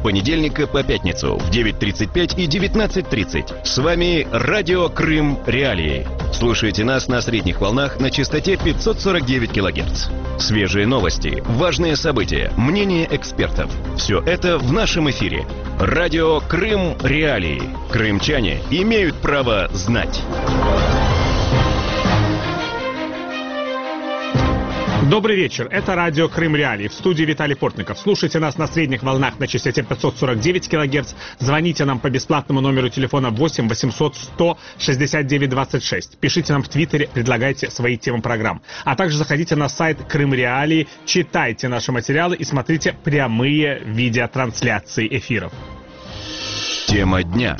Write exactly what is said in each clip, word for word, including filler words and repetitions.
понедельника по пятницу в девять тридцать пять и девятнадцать тридцать. С вами Радио Крым Реалии. Слушайте нас на средних волнах на частоте пятьсот сорок девять килогерц. Свежие новости, важные события, мнения экспертов. Все это в нашем эфире. Радио Крым Реалии. Крымчане имеют право знать. Добрый вечер, это радио Крым Реалии, в студии Виталий Портников. Слушайте нас на средних волнах на частоте пятьсот сорок девять килогерц. Звоните нам по бесплатному номеру телефона восемь восемьсот сто шестьдесят девять двадцать шесть. Пишите нам в Твиттере, предлагайте свои темы программ. А также заходите на сайт Крым Реалии, читайте наши материалы и смотрите прямые видеотрансляции эфиров. Тема дня.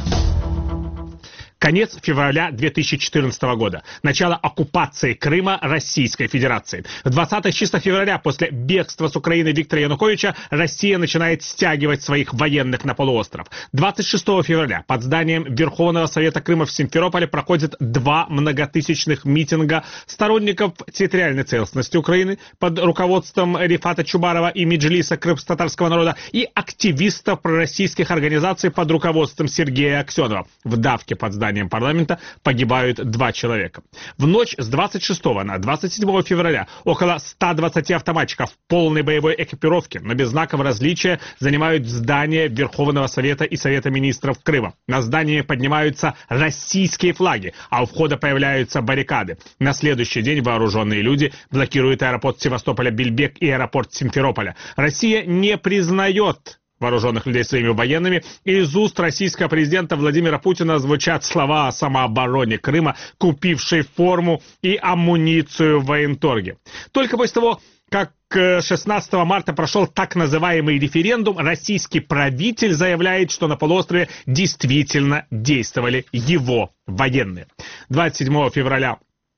Конец февраля две тысячи четырнадцатого года. Начало оккупации Крыма Российской Федерацией. В двадцатых числах февраля, после бегства с Украины Виктора Януковича, Россия начинает стягивать своих военных на полуостров. двадцать шестого февраля под зданием Верховного Совета Крыма в Симферополе проходят два многотысячных митинга сторонников территориальной целостности Украины под руководством Рифата Чубарова и Меджлиса крымско-татарского народа и активистов пророссийских организаций под руководством Сергея Аксенова. В давке под зданием парламента погибают два человека. В ночь с двадцать шестого на двадцать седьмое февраля около ста двадцати автоматчиков в полной боевой экипировке, но без знаков различия, занимают здание Верховного Совета и Совета Министров Крыма. На здании поднимаются российские флаги, а у входа появляются баррикады. На следующий день вооруженные люди блокируют аэропорт Севастополя-Бельбек и аэропорт Симферополя. Россия не признает вооруженных людей своими военными. Из уст российского президента Владимира Путина звучат слова о самообороне Крыма, купившей форму и амуницию в военторге. Только после того, как шестнадцатого марта прошел так называемый референдум, российский правитель заявляет, что на полуострове действительно действовали его военные. двадцать седьмого февраля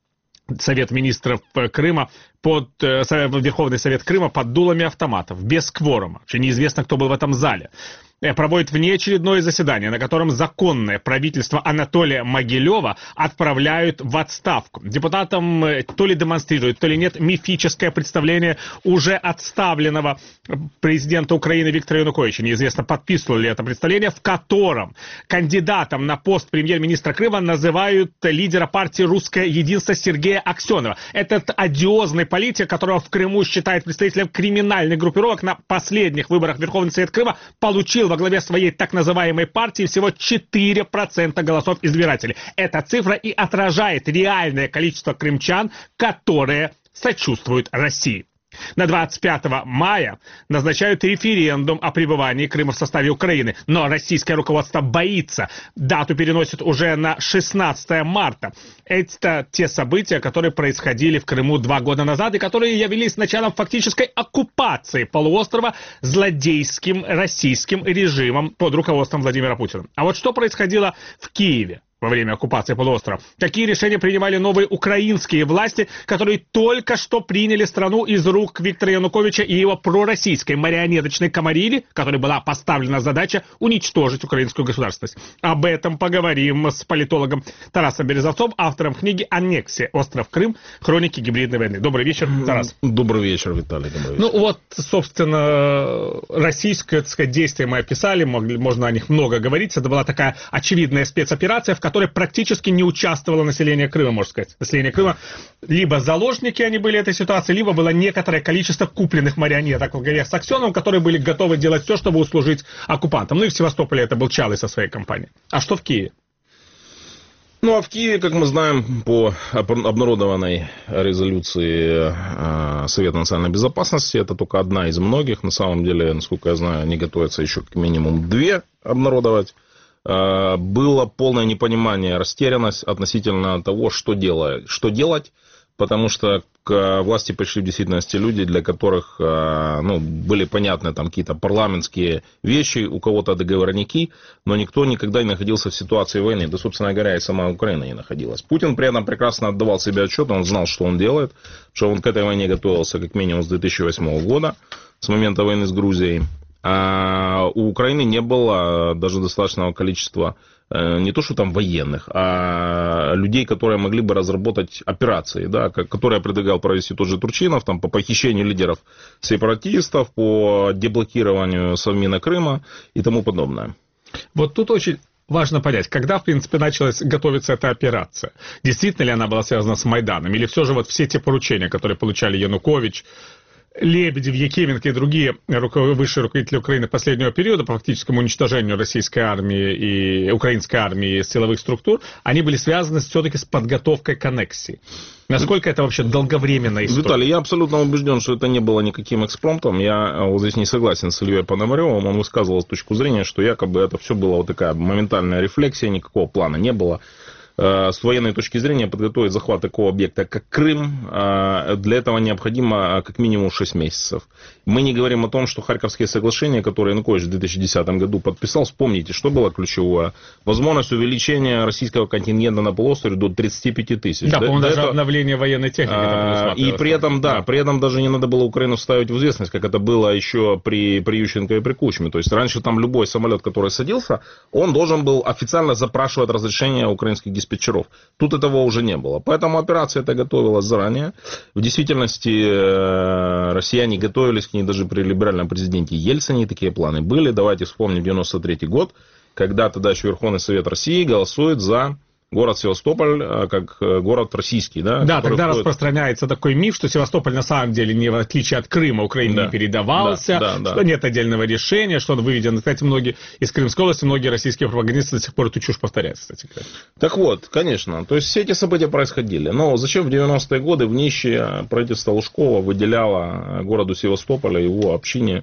Совет министров Крыма под э, Верховный Совет Крыма под дулами автоматов, без кворума, вообще неизвестно, кто был в этом зале, э, проводит внеочередное заседание, на котором законное правительство Анатолия Могилева отправляют в отставку. Депутатам э, то ли демонстрируют, то ли нет мифическое представление уже отставленного президента Украины Виктора Януковича. Неизвестно, подписывал ли это представление, в котором кандидатом на пост премьер-министра Крыма называют лидера партии «Русское единство» Сергея Аксенова. Этот одиозный политик, которого в Крыму считают представителем криминальных группировок, на последних выборах в Верховный Совет Крыма получил во главе своей так называемой партии всего четыре процента голосов избирателей. Эта цифра и отражает реальное количество крымчан, которые сочувствуют России. На двадцать пятого мая назначают референдум о пребывании Крыма в составе Украины, но российское руководство боится. Дату переносят уже на шестнадцатое марта. Это те события, которые происходили в Крыму два года назад и которые явились началом фактической оккупации полуострова злодейским российским режимом под руководством Владимира Путина. А вот что происходило в Киеве во время оккупации полуострова? Какие решения принимали новые украинские власти, которые только что приняли страну из рук Виктора Януковича и его пророссийской марионеточной комарили, которой была поставлена задача уничтожить украинскую государственность? Об этом поговорим с политологом Тарасом Березовцом, автором книги «Аннексия. Остров Крым. Хроники гибридной войны». Добрый вечер, Тарас. Добрый вечер, Виталий. Добрый вечер. Ну вот, собственно, российское, так сказать, действие мы описали, могли, можно о них много говорить. Это была такая очевидная спецоперация, в которой практически не участвовало население Крыма, можно сказать. Население Крыма либо заложники они были этой ситуации, либо было некоторое количество купленных марионеток в главе с Аксеновым, которые были готовы делать все, чтобы услужить оккупантам. Ну и в Севастополе это был Чалый со своей компанией. А что в Киеве? Ну, а в Киеве, как мы знаем, по обнародованной резолюции Совета национальной безопасности, это только одна из многих. На самом деле, насколько я знаю, они готовятся еще как минимум две обнародовать. Было полное непонимание, растерянность относительно того, что делать, что делать, потому что к власти пришли в действительности люди, для которых ну, были понятны там какие-то парламентские вещи, у кого-то договорники, но никто никогда не находился в ситуации войны. Да, собственно говоря, и сама Украина не находилась. Путин при этом прекрасно отдавал себе отчет, он знал, что он делает, что он к этой войне готовился как минимум с две тысячи восьмого года, с момента войны с Грузией. у Украины не было даже достаточного количества не то, что там военных, а людей, которые могли бы разработать операции, да, которые предлагал провести тот же Турчинов, там, по похищению лидеров сепаратистов, по деблокированию Совмина Крыма и тому подобное. Вот тут очень важно понять, когда, в принципе, началась готовиться эта операция. Действительно ли она была связана с Майданом? Или все же вот все те поручения, которые получали Янукович, Лебедев, Якименко и другие высшие руководители Украины последнего периода по фактическому уничтожению российской армии и украинской армии и силовых структур, они были связаны все-таки с подготовкой к аннексии. Насколько это вообще долговременная история? Виталий, я абсолютно убежден, что это не было никаким экспромтом. Я вот здесь не согласен с Ильей Пономаревым. Он высказывал точку зрения, что якобы это все была вот такая моментальная рефлексия, никакого плана не было. С военной точки зрения подготовить захват такого объекта, как Крым, для этого необходимо как минимум шесть месяцев. Мы не говорим о том, что Харьковские соглашения, которые Янукович в две тысячи десятом году подписал, вспомните, что было ключевое? Возможность увеличения российского контингента на полуострове до тридцати пяти тысяч. Да, по-моему, даже этого... обновление военной техники. А, и при этом, да, да, при этом даже не надо было Украину ставить в известность, как это было еще при, при Ющенко и при Кучме. То есть раньше там любой самолет, который садился, он должен был официально запрашивать разрешение украинских диспетчеров. Тут этого уже не было. Поэтому операция эта готовилась заранее. В действительности россияне готовились к ней даже при либеральном президенте Ельцине. Такие планы были. Давайте вспомним девяносто третий год, когда тогда еще Верховный Совет России голосует за город Севастополь как город российский. Да, да, тогда входит... распространяется такой миф, что Севастополь на самом деле, не в отличие от Крыма, Украине да. не передавался, да, да, что да. нет отдельного решения, что он выведен. Кстати, многие из Крымской области, многие российские пропагандисты до сих пор эту чушь повторяют, кстати. Так вот, конечно, то есть все эти события происходили. Но зачем в девяностые годы в нищие правительство Лужкова выделяло городу Севастополя, его общине,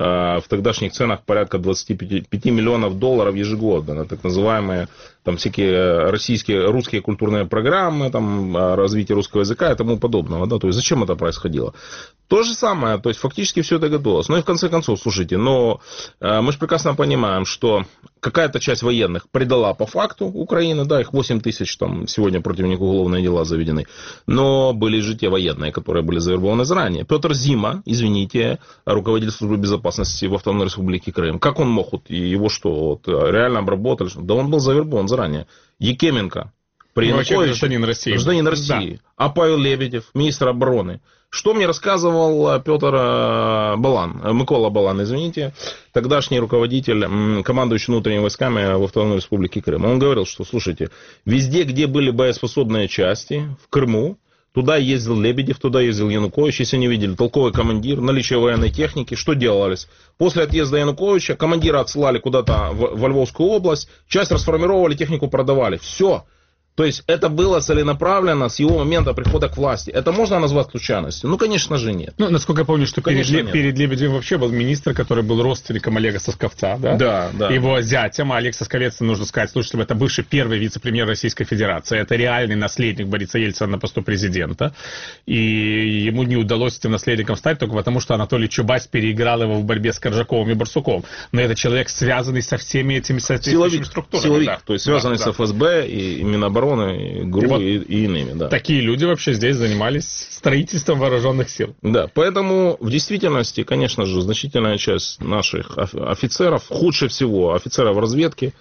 в тогдашних ценах порядка двадцати пяти миллионов долларов ежегодно на так называемые там всякие российские, русские культурные программы, там, развитие русского языка и тому подобного. Да? То есть зачем это происходило? То же самое, то есть фактически все это готовилось. Ну и в конце концов, слушайте, но мы же прекрасно понимаем, что какая-то часть военных предала по факту Украины, да, их восемь тысяч, там сегодня против них уголовные дела заведены, но были же те военные, которые были завербованы заранее. Петр Зима, извините, руководитель службы безопасности в Автономной Республике Крым, как он мог, вот, его что, вот, реально обработали? Да он был завербован заранее. Якименко, при Януковиче, гражданин России. Гражданин России. Да. А Павел Лебедев, министр обороны. Что мне рассказывал Петр Балан, Микола Балан, извините, тогдашний руководитель, командующий внутренними войсками в Автономной Республике Крым. Он говорил, что, слушайте, везде, где были боеспособные части, в Крыму, туда ездил Лебедев, туда ездил Янукович. Если не видели, толковый командир, наличие военной техники, что делалось? После отъезда Януковича командира отсылали куда-то в, во Львовскую область, часть расформировали, технику продавали. Все. То есть это было целенаправленно с его момента прихода к власти. Это можно назвать случайностью? Ну, конечно же, нет. Ну, насколько я помню, что перед, перед Лебедевым вообще был министр, который был родственником Олега Сосковца, да? Да, да. Его зятем, а Олег Сосковец, нужно сказать, слушайте, это бывший первый вице-премьер Российской Федерации. Это реальный наследник Бориса Ельцина на посту президента. И ему не удалось этим наследником стать только потому, что Анатолий Чубайс переиграл его в борьбе с Коржаковым и Барсуком. Но это человек, связанный со всеми этими соответствующими структурами. Силовик, да. То есть связанный да, с эф эс бэ и, и Минобороны. И ГРУ и, вот и, и иными, да. Такие люди вообще здесь занимались строительством вооруженных сил. Да, поэтому в действительности, конечно же, значительная часть наших офицеров, худше всего офицеров разведки,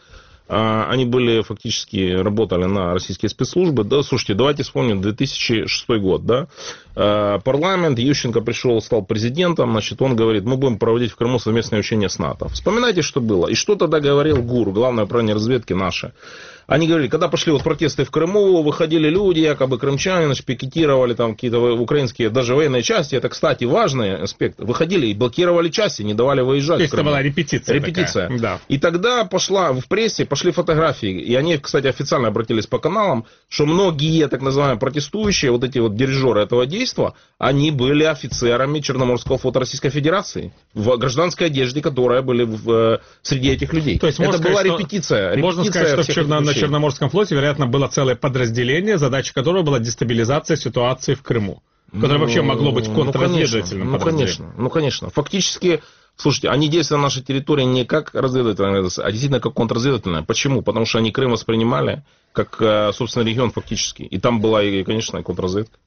они были фактически, работали на российские спецслужбы. Да, слушайте, давайте вспомним две тысячи шестой год, да. Парламент, Ющенко пришел, стал президентом, значит, он говорит, мы будем проводить в Крыму совместные учения с НАТО. Вспоминайте, что было. И что тогда говорил ГУР, Главное управление разведки наше. Они говорили, когда пошли вот протесты в Крыму, выходили люди, якобы крымчане, значит, пикетировали там какие-то украинские, даже военные части, это, кстати, важный аспект, выходили и блокировали части, не давали выезжать. То есть это была репетиция. Репетиция. Такая. Да. И тогда пошла в прессе, пошли фотографии, и они, кстати, официально обратились по каналам, что многие, так называемые, протестующие, вот эти вот дирижеры этого действия, они были офицерами Черноморского флота Российской Федерации, в гражданской одежде, которые были в, среди этих людей. То есть, это сказать, была что, репетиция. Можно репетиция сказать, что в Черно, на Черноморском флоте, вероятно, было целое подразделение, задача которого была дестабилизация ситуации в Крыму, которое ну, вообще могло быть контрразведывательным ну, подразделением. Ну, конечно, ну, конечно. Фактически, слушайте, они действовали на нашей территории не как разведывательная, а действительно как контрразведывательная. Почему? Потому что они Крым воспринимали как, собственно, регион фактически. И там была, и, конечно, контрразведка.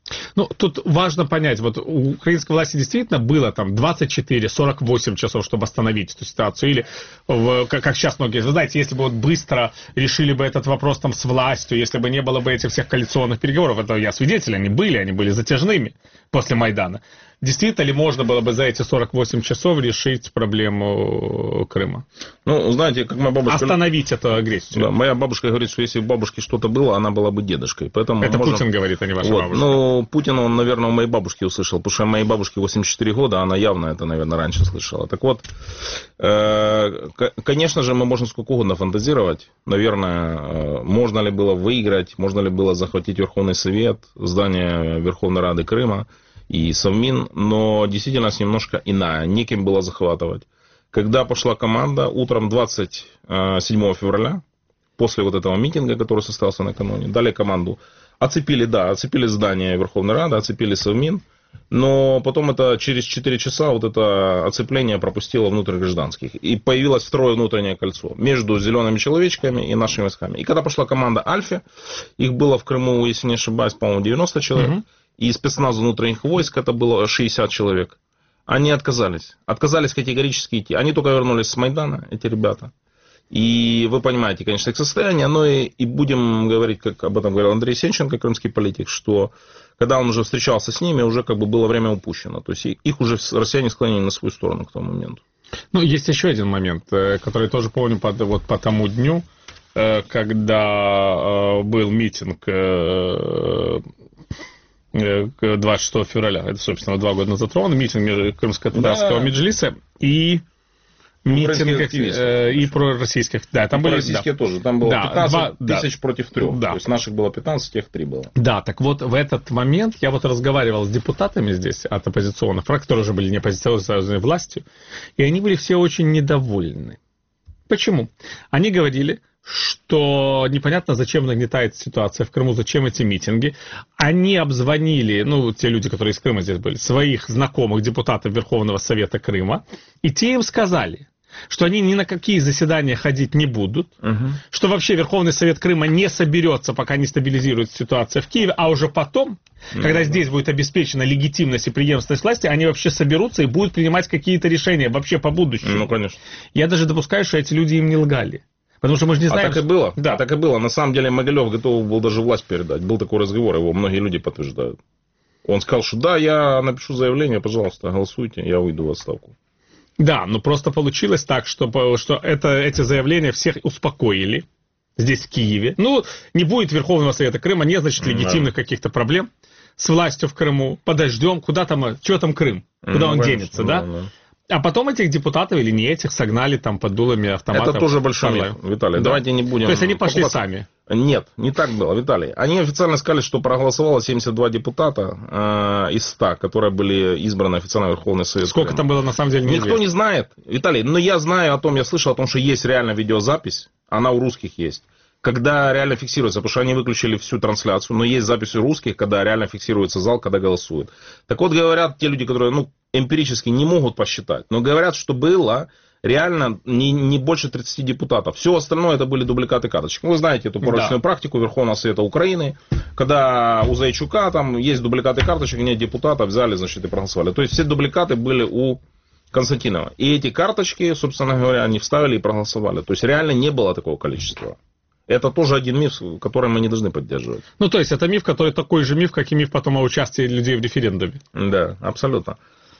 Ну, тут важно понять, вот у украинской власти действительно было там двадцать четыре сорок восемь часов, чтобы остановить эту ситуацию, или, в, как, как сейчас многие, вы знаете, если бы вот быстро решили бы этот вопрос там с властью, если бы не было бы этих всех коалиционных переговоров, это я свидетель, они были, они были затяжными после Майдана. Действительно ли можно было бы за эти сорок восемь часов решить проблему Крыма? Ну, знаете, как моя бабушка... Остановить эту агрессию. Да, моя бабушка говорит, что если у бабушки что-то было, она была бы дедушкой. Поэтому это можно... Путин говорит, а не ваша вот. бабушка. Ну, Путин, он, наверное, у моей бабушки услышал, потому что моей бабушке восемьдесят четыре года, она явно это, наверное, раньше слышала. Так вот, э, конечно же, мы можем сколько угодно фантазировать. Наверное, э, можно ли было выиграть, можно ли было захватить Верховный Совет, здание Верховной Рады Крыма и Совмин, но действительность немножко иная, неким было захватывать. Когда пошла команда утром двадцать седьмого февраля, после вот этого митинга, который состоялся накануне, дали команду, оцепили, да, оцепили здание Верховной Рады, оцепили Совмин, но потом это через четыре часа вот это оцепление пропустило внутрь гражданских, и появилось второе внутреннее кольцо между зелеными человечками и нашими войсками. И когда пошла команда Альфа, их было в Крыму, если не ошибаюсь, по-моему, девяносто человек, угу. И спецназ внутренних войск это было шестьдесят человек. Они отказались. Отказались категорически идти. Они только вернулись с Майдана, эти ребята. И вы понимаете, конечно, их состояние, но и, и будем говорить, как об этом говорил Андрей Сенченко, крымский политик, что когда он уже встречался с ними, уже как бы было время упущено. То есть их уже россияне склонили на свою сторону к тому моменту. Ну, есть еще один момент, который тоже помню по, вот по тому дню, когда был митинг двадцать шестого февраля, это, собственно, два года назад ровно, митинг крымско-татарского да. меджлиса и митинг э, и пророссийских. Да, там и были, пророссийские да. тоже. Там было да, пятнадцать два, тысяч да. против трех. Да. То есть наших было пятнадцать, тех три было. Да, так вот в этот момент я вот разговаривал с депутатами здесь от оппозиционных фракций, которые уже были не оппозиционной властью, и они были все очень недовольны. Почему? Они говорили, что непонятно, зачем нагнетается ситуация в Крыму, зачем эти митинги. Они обзвонили, ну, те люди, которые из Крыма здесь были, своих знакомых депутатов Верховного Совета Крыма, и те им сказали, что они ни на какие заседания ходить не будут, угу. что вообще Верховный Совет Крыма не соберется, пока не стабилизируется ситуация в Киеве, а уже потом, угу. когда здесь будет обеспечена легитимность и преемственность власти, они вообще соберутся и будут принимать какие-то решения вообще по будущему. Ну, конечно. Я даже допускаю, что эти люди им не лгали. Потому что мы же не знаем... А так и было. Да. А так и было. На самом деле Могилев готов был даже власть передать. Был такой разговор, его многие люди подтверждают. Он сказал, что да, я напишу заявление, пожалуйста, голосуйте, я уйду в отставку. Да, но просто получилось так, что, что это, эти заявления всех успокоили здесь, в Киеве. Ну, не будет Верховного Совета Крыма, нет, значит, легитимных да. каких-то проблем с властью в Крыму. Подождем, куда там, что там Крым? Куда ну, он конечно, денется, да? да? да. А потом этих депутатов или не этих согнали там под дулами автоматов. Это тоже большой миф, Виталий. Да. Давайте не будем... То есть они пошли покупаться. Сами? Нет, не так было, Виталий. Они официально сказали, что проголосовало семьдесят два депутата э, из ста, которые были избраны официально в Верховный Совет. Сколько Крыма. Там было на самом деле? Никто известно. Не знает, Виталий. Но я знаю о том, я слышал о том, что есть реально видеозапись. Она у русских есть. Когда реально фиксируется, потому что они выключили всю трансляцию, но есть записи русских, когда реально фиксируется зал, когда голосуют. Так вот, говорят те люди, которые ну, эмпирически не могут посчитать, но говорят, что было реально не, не больше тридцати депутатов. Все остальное это были дубликаты карточек. Вы знаете эту порочную да. практику Верховного Совета Украины, когда у Зайчука там есть дубликаты карточек, нет депутатов, взяли, значит, и проголосовали. То есть все дубликаты были у Константинова. И эти карточки, собственно говоря, они вставили и проголосовали. То есть реально не было такого количества. Это тоже один миф, который мы не должны поддерживать. Ну, то есть, это миф, который такой же миф, как и миф потом о участии людей в референдуме. Да, абсолютно.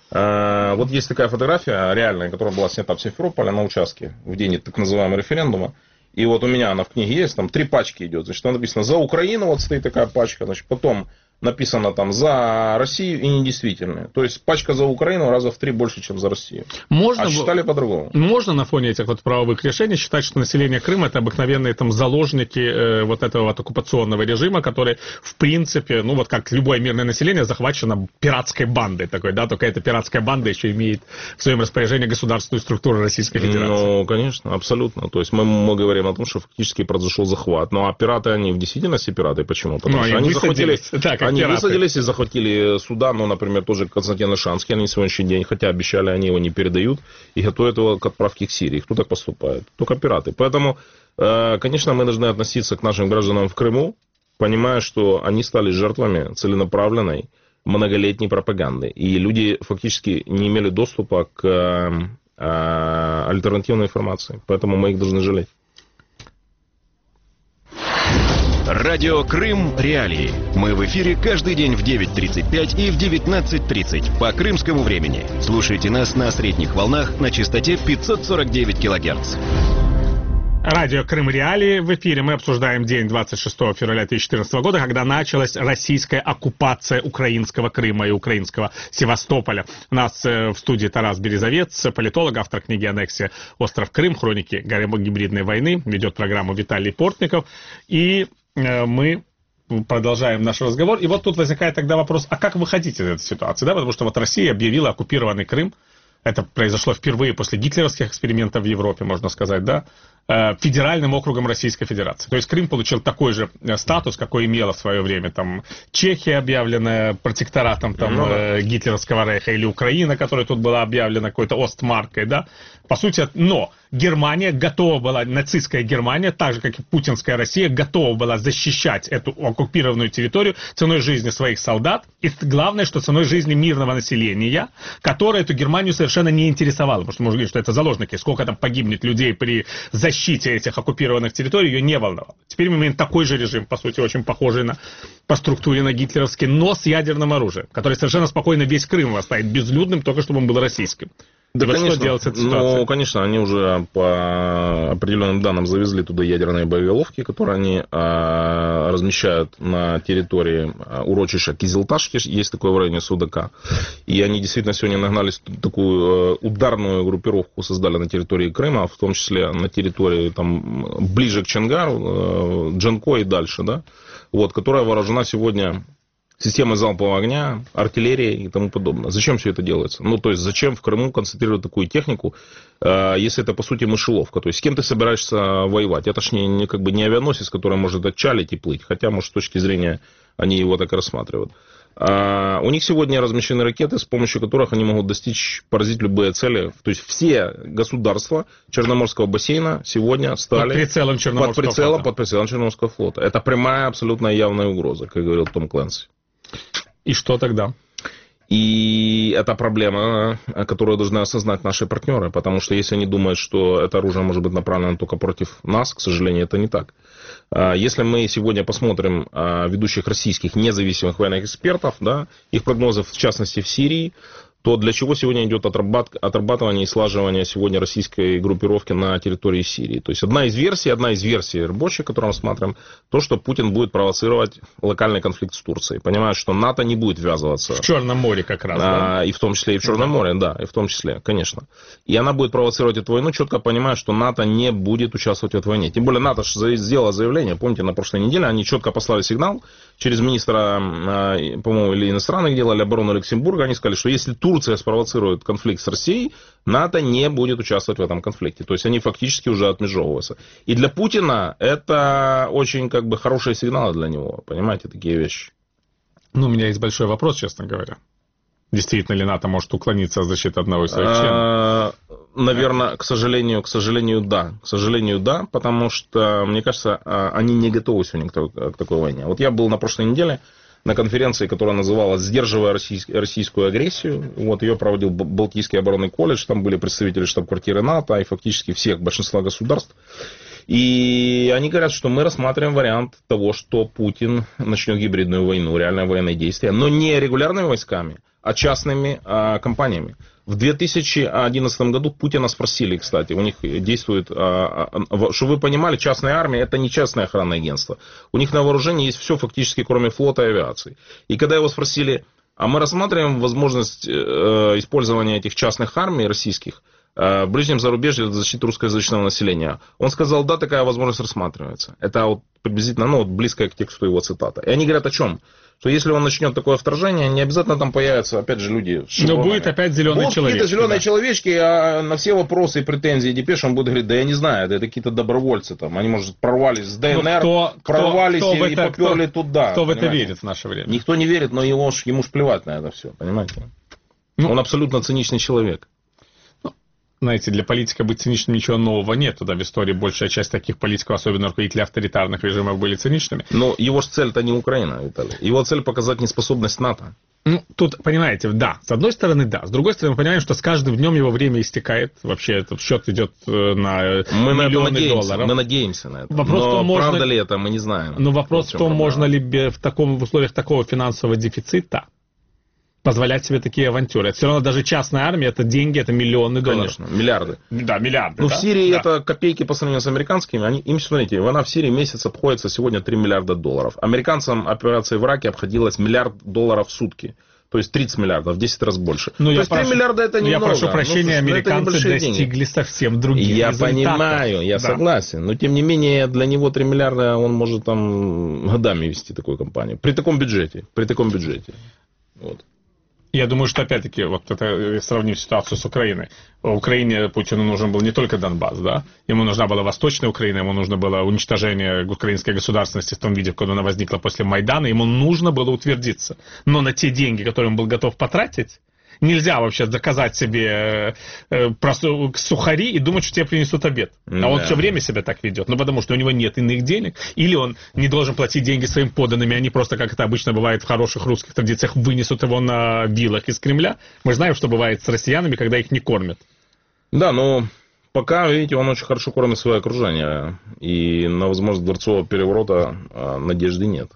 Вот есть такая фотография реальная, которая была снята в Симферополе на участке в день так называемого референдума. И вот у меня она в книге есть, там три пачки идет. Значит, там написано «За Украину», вот стоит такая пачка. Значит, потом написано там «За Россию» и «Недействительные». То есть, пачка «За Украину» раза в три больше, чем «За Россию». Можно, а считали по-другому. Можно на фоне этих вот правовых решений считать, что население Крыма – это обыкновенные там заложники э, вот этого вот оккупационного режима, который, в принципе, ну вот как любое мирное население, захвачено пиратской бандой такой, да, только эта пиратская банда еще имеет в своем распоряжении государственную структуру Российской Федерации. Ну, конечно, абсолютно. То есть, мы, мы говорим о том, что фактически произошел захват. Ну, а пираты, они в действительности пираты. Почему? Потому ну, что они, они захватили... Так, они пираты. Высадились и захватили суда, ну, например, тоже Константин Ишанский, они на сегодняшний день, хотя обещали, они его не передают, и готовят его к отправке к Сирии. Кто так поступает? Только пираты. Поэтому, конечно, мы должны относиться к нашим гражданам в Крыму понимая, что они стали жертвами целенаправленной многолетней пропаганды. И люди фактически не имели доступа к э, альтернативной информации. Поэтому мы их должны жалеть. Радио Крым Реалии. Мы в эфире каждый день в девять тридцать пять и в девятнадцать тридцать по крымскому времени. Слушайте нас на средних волнах на частоте пятьсот сорок девять килогерц. Радио Крым Реалии в эфире. Мы обсуждаем день двадцать шестого февраля две тысячи четырнадцатого года, когда началась российская оккупация украинского Крыма и украинского Севастополя. У нас в студии Тарас Березовец, политолог, автор книги «Аннексия. Остров Крым. Хроники гибридной войны». Ведет программу Виталий Портников. И мы продолжаем наш разговор. И вот тут возникает тогда вопрос, а как выходить из этой ситуации? Да? Потому что вот Россия объявила оккупированный Крым. Это произошло впервые после гитлеровских экспериментов в Европе, можно сказать, да, федеральным округом Российской Федерации. То есть Крым получил такой же статус, какой имела в свое время там Чехия, объявленная протекторатом там, ну, да. гитлеровского рейха, или Украина, которая тут была объявлена какой-то Остмаркой, да. По сути, но Германия готова была, нацистская Германия, так же, как и путинская Россия, готова была защищать эту оккупированную территорию ценой жизни своих солдат. И главное, что ценой жизни мирного населения, которое эту Германию совершенно не интересовало. Потому что можно говорить, что это заложники. Сколько там погибнет людей при защите этих оккупированных территорий, ее не волновало. Теперь мы имеем такой же режим, по сути, очень похожий на, по структуре на гитлеровский, но с ядерным оружием, который совершенно спокойно весь Крым оставит безлюдным, только чтобы он был российским. Да, вот конечно, что делать с этой ситуацией? Ну, конечно, они уже по определенным данным завезли туда ядерные боеголовки, которые они а, размещают на территории урочища Кизилташ, есть такое в районе Судака. И они действительно сегодня нагнали такую ударную группировку, создали на территории Крыма, в том числе на территории там, ближе к Чангару, Джанко и дальше, да, вот, которая вооружена сегодня системы залпового огня, артиллерии и тому подобное. Зачем все это делается? Ну, то есть, зачем в Крыму концентрировать такую технику, если это, по сути, мышеловка? То есть, с кем ты собираешься воевать? Это ж не, не, как бы не авианосец, который может отчалить и плыть. Хотя, может, с точки зрения, они его так и рассматривают. А у них сегодня размещены ракеты, с помощью которых они могут достичь, поразить любые цели. То есть, все государства Черноморского бассейна сегодня стали... Под прицелом Черноморского под прицелом, флота. Под прицелом Черноморского флота. Это прямая, абсолютно явная угроза, как говорил Том Клэнси. И что тогда? И это проблема, которую должны осознать наши партнеры, потому что если они думают, что это оружие может быть направлено только против нас, к сожалению, это не так. Если мы сегодня посмотрим ведущих российских независимых военных экспертов, да, их прогнозы, в частности, в Сирии, то для чего сегодня идет отрабатывание и слаживание сегодня российской группировки на территории Сирии. То есть одна из версий, одна из версий рабочих, которую мы смотрим, то, что Путин будет провоцировать локальный конфликт с Турцией. Понимая, что НАТО не будет ввязываться. В Черном море как раз, а, да? И в том числе и в Черном море, да, и в том числе, конечно. И она будет провоцировать эту войну, четко понимая, что НАТО не будет участвовать в этой войне. Тем более НАТО сделало заявление, помните, на прошлой неделе они четко послали сигнал через министра, по-моему, или иностранных дел, или обороны Люксембурга, они сказали, что если Турция Турция спровоцирует конфликт с Россией, НАТО не будет участвовать в этом конфликте. То есть они фактически уже отмежевываются. И для Путина это очень как бы хорошие сигналы для него. Понимаете, такие вещи. Ну, у меня есть большой вопрос, честно говоря. Действительно ли НАТО может уклониться от защиты одного из своих членов? Наверное, к сожалению, к сожалению, да. К сожалению, да, потому что, мне кажется, они не готовы сегодня к такой войне. Вот я был на прошлой неделе на конференции, которая называлась «Сдерживая российскую агрессию». Вот ее проводил Балтийский оборонный колледж. Там были представители штаб-квартиры НАТО и фактически всех, большинства государств. И они говорят, что мы рассматриваем вариант того, что Путин начнет гибридную войну, реальное военное действие, но не регулярными войсками, а частными а, компаниями. В две тысячи одиннадцатом году Путина спросили, кстати, у них действует, а, а, чтобы вы понимали, частная армия это не частное охранное агентство. У них на вооружении есть все фактически, кроме флота и авиации. И когда его спросили, а мы рассматриваем возможность э, использования этих частных армий российских в ближнем зарубежье для защиты русскоязычного населения. Он сказал, да, такая возможность рассматривается. Это вот приблизительно, ну, вот близкая к тексту его цитата. И они говорят о чем? Что если он начнет такое вторжение, не обязательно там появятся, опять же, люди с Но будет опять зеленый вот человек. какие-то зеленые да. человечки, а на все вопросы и претензии депеш он будет говорить, да я не знаю, это какие-то добровольцы там. Они, может, прорвались с ДНР, кто, прорвались кто, кто и, и это, поперли кто, туда. Кто понимаете? в это верит в наше время? Никто не верит, но его, ему ж плевать на это все, понимаете? Ну, он абсолютно циничный человек. знаете, для политика быть циничным ничего нового нет. Туда в истории большая часть таких политиков, особенно руководителей авторитарных режимов, были циничными. Но его же цель-то не Украина, Виталий. Его цель показать неспособность НАТО. Ну, тут, понимаете, да, с одной стороны, да. С другой стороны, мы понимаем, что с каждым днем его время истекает. Вообще, этот счет идет на мы миллионы на долларов. Мы надеемся на это. Вопрос, но можно... правда ли это, мы не знаем. Но вопрос в том, можно ли в, таком, в условиях такого финансового дефицита позволять себе такие авантюры. Это все равно даже частная армия, это деньги, это миллионы долларов. Конечно, миллиарды. Да, миллиарды. Ну, да? в Сирии да. это копейки по сравнению с американскими. Они, им, смотрите, война в Сирии месяц обходится сегодня три миллиарда долларов. Американцам операция в Ираке обходилась миллиард долларов в сутки. То есть тридцать миллиардов, в десять раз больше. Ну, То я есть прошу, три миллиарда это немного. Я прошу прощения, ну, американцы достигли деньги. совсем других Я результатов. понимаю, я да. согласен. Но тем не менее, для него три миллиарда он может там годами вести такую кампанию. При таком бюджете. При таком бюджете. Вот. Я думаю, что опять-таки, вот это сравним ситуацию с Украиной. Украине Путину нужен был не только Донбасс, да? Ему нужна была Восточная Украина, ему нужно было уничтожение украинской государственности в том виде, в котором она возникла после Майдана, ему нужно было утвердиться. Но на те деньги, которые он был готов потратить, нельзя вообще заказать себе э, просто сухари и думать, что тебе принесут обед. А он да. все время себя так ведет. Ну, потому что у него нет иных денег. Или он не должен платить деньги своим подданным, и они просто, как это обычно бывает в хороших русских традициях, вынесут его на вилах из Кремля. Мы знаем, что бывает с россиянами, когда их не кормят. Да, но пока, видите, он очень хорошо кормит свое окружение. И на возможность дворцового переворота надежды нет.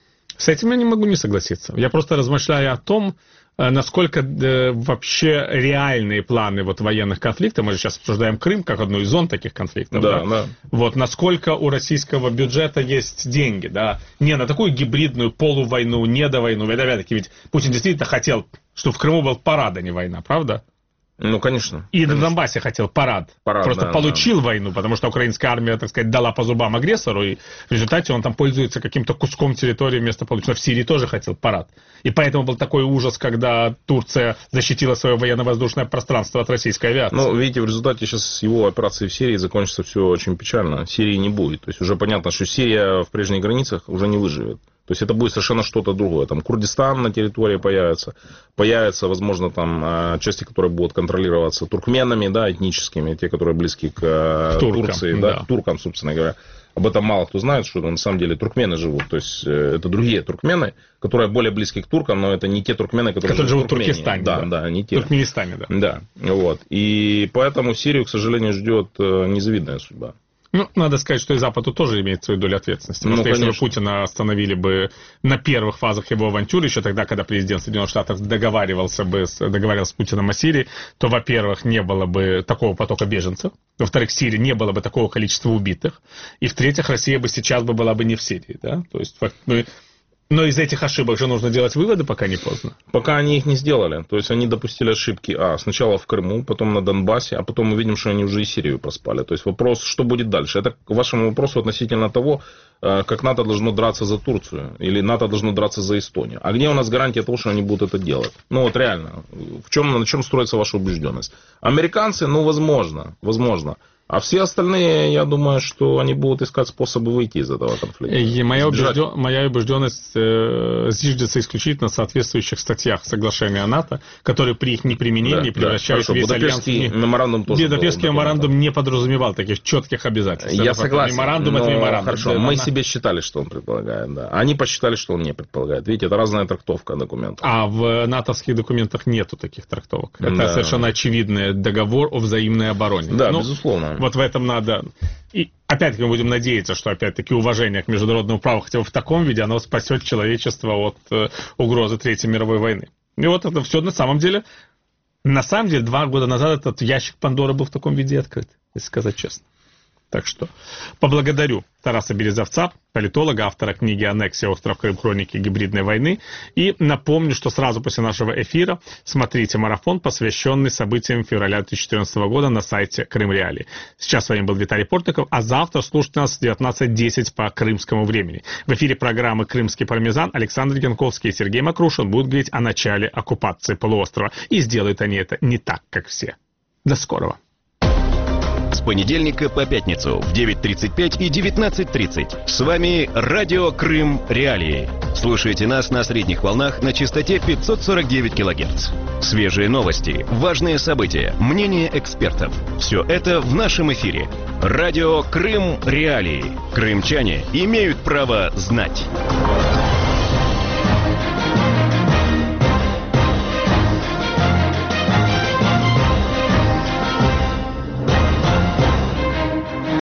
С этим я не могу не согласиться. Я просто размышляю о том, насколько э, вообще реальные планы вот военных конфликтов, мы же сейчас обсуждаем Крым как одну из зон таких конфликтов, да, да? Да. Вот насколько у российского бюджета есть деньги, да, не на такую гибридную полувойну, недовойну, ведь опять-таки ведь Путин действительно хотел, чтобы в Крыму был парад, а не война, правда? Ну, конечно. И конечно. на Донбассе хотел парад. парад Просто да, получил да. войну, потому что украинская армия, так сказать, дала по зубам агрессору, и в результате он там пользуется каким-то куском территории вместо получения. В Сирии тоже хотел парад. И поэтому был такой ужас, когда Турция защитила свое военно-воздушное пространство от российской авиации. Ну, видите, в результате сейчас его операции в Сирии закончится все очень печально. Сирии не будет. То есть уже понятно, что Сирия в прежних границах уже не выживет. То есть это будет совершенно что-то другое. Там Курдистан на территории появится. Появятся, возможно, там части, которые будут контролироваться туркменами, да, этническими, те, которые близки к туркам, Турции, да, да. туркам, собственно говоря. Об этом мало кто знает, что на самом деле туркмены живут. То есть это другие туркмены, которые более близки к туркам, но это не те туркмены, которые, которые живут в Туркмении. Да, да, да, не те. Туркменистане, да. Да, вот. И поэтому Сирию, к сожалению, ждет незавидная судьба. Ну, надо сказать, что и Западу тоже имеет свою долю ответственности. Потому ну, что конечно. Если бы Путина остановили бы на первых фазах его авантюры, еще тогда, когда президент Соединенных Штатов договаривался бы с, договаривался с Путиным о Сирии, то, во-первых, не было бы такого потока беженцев, во-вторых, в Сирии не было бы такого количества убитых, и, в-третьих, Россия бы сейчас бы была бы не в Сирии, да, то есть... Ну, но из этих ошибок же нужно делать выводы, пока не поздно. Пока они их не сделали. То есть они допустили ошибки, а, сначала в Крыму, потом на Донбассе, а потом мы видим, что они уже и Сирию проспали. То есть вопрос, что будет дальше. Это к вашему вопросу относительно того, как НАТО должно драться за Турцию, или НАТО должно драться за Эстонию. А где у нас гарантия того, что они будут это делать? Ну вот реально, в чем, на чем строится ваша убежденность? Американцы, ну возможно, возможно. А все остальные, я думаю, что они будут искать способы выйти из этого конфликта. И моя, убежден... моя убежденность э, зиждется исключительно в соответствующих статьях соглашения НАТО, которые при их неприменении да, превращают да, весь альянс... Меморандум тоже Будапештский меморандум не подразумевал таких четких обязательств. Я это согласен. Меморандум это меморандум. Хорошо, мы она... себе считали, что он предполагает. Да. Они посчитали, что он не предполагает. Видите, это разная трактовка документов. А в натовских документах нету таких трактовок. Это да. совершенно очевидный договор о взаимной обороне. Да, ну, безусловно. Вот в этом надо... И опять-таки мы будем надеяться, что опять-таки уважение к международному праву хотя бы в таком виде, оно спасет человечество от э, угрозы Третьей мировой войны. И вот это все на самом деле... На самом деле, два года назад этот ящик Пандоры был в таком виде открыт, если сказать честно. Так что поблагодарю Тараса Березовца, политолога, автора книги «Аннексия. Остров Крым. Хроники гибридной войны». И напомню, что сразу после нашего эфира смотрите марафон, посвященный событиям февраля две тысячи четырнадцатого года на сайте Крым Реалии. Сейчас с вами был Виталий Портников, а завтра слушайте нас в девятнадцать десять по крымскому времени. В эфире программы «Крымский пармезан» Александр Янковский и Сергей Макрушин будут говорить о начале оккупации полуострова. И сделают они это не так, как все. До скорого. с понедельника по пятницу в девять тридцать пять и девятнадцать тридцать. С вами Радио Крым Реалии. Слушайте нас на средних волнах на частоте пятьсот сорок девять килогерц. Свежие новости, важные события, мнения экспертов. Все это в нашем эфире. Радио Крым Реалии. Крымчане имеют право знать.